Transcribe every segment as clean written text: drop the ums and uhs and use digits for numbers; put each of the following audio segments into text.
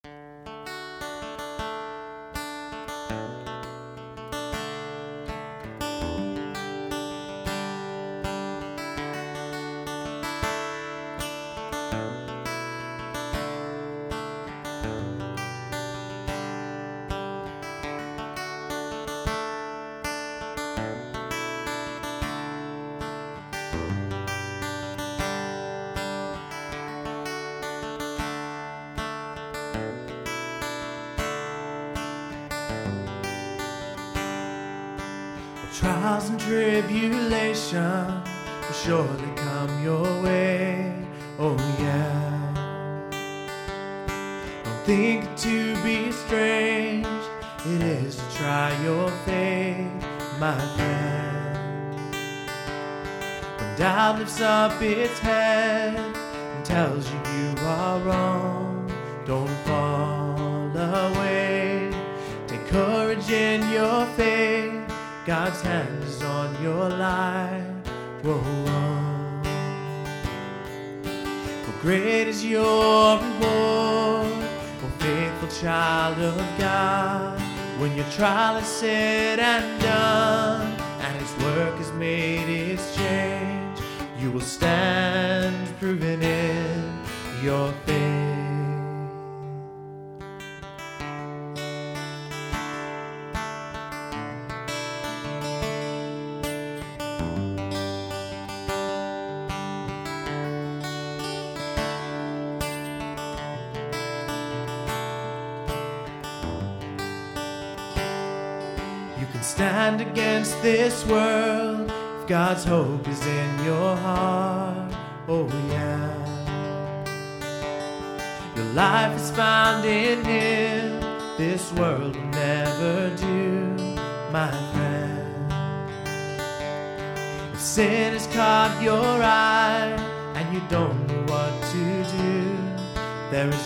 Trials and tribulation will surely come your way. Oh yeah. Don't think it to be strange. It is to try your faith, my friend. When doubt lifts up its head and tells you you are wrong, don't fall away. Take courage in your faith. God's hand is on your life. Whoa, whoa. For great is your reward, O faithful child of God. When your trial is said and done, and His work has made His change, you will stand proven in your faith. You can stand against this world if God's hope is in your heart. Oh yeah. Your life is found in Him. This world will never do, my friend. If sin has caught your eye and you don't know what to do, there is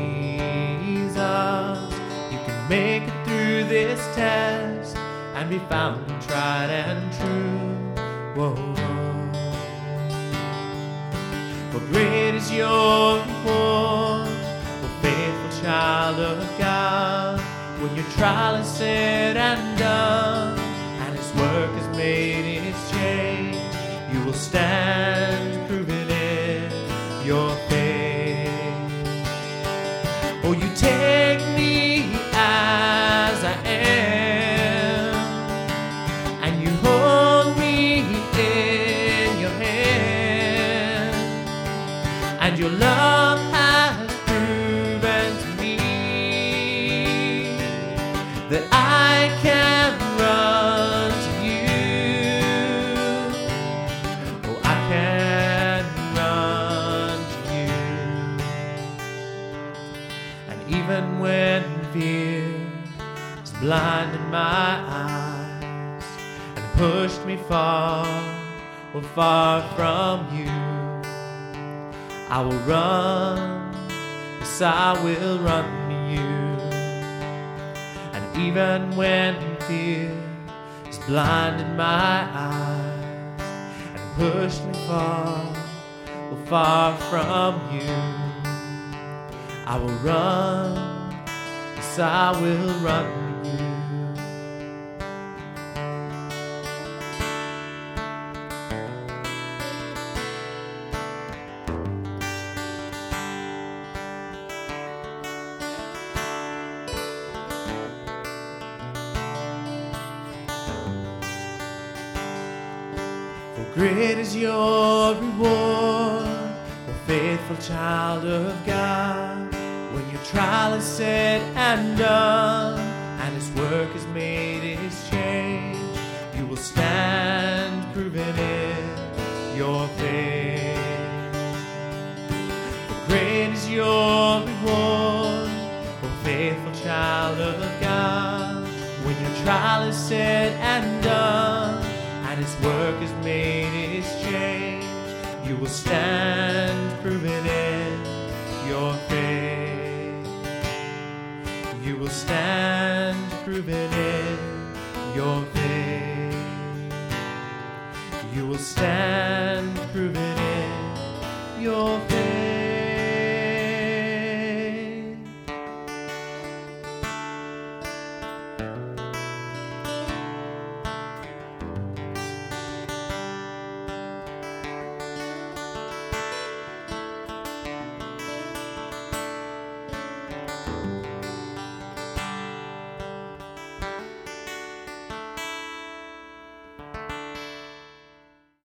Jesus. You can make it through this test and be found tried and true. Whoa, whoa. For great is your reward, O faithful child of God. When your trial is said and done, and His work has made its change, you will stand proven in your faith. Oh, you take me as I am, and you hold me in your hand, and your love has proven to me that I can run to you. Oh, I can run to you. And even when fear has blinded my eyes and pushed me far, or far from you, I will run, yes, I will run to you. And even when fear has blinded my eyes and pushed me far, or far from you, I will run, yes, I will run to you. For great is your reward, O faithful child of God. When your trial is said and done, and His work has made His change, you will stand proven in your faith. For great is your reward, O faithful child of God. When your trial is said and done, and His work has made His change, you will stand proven in your faith. You will stand proven in your faith. You will stand proven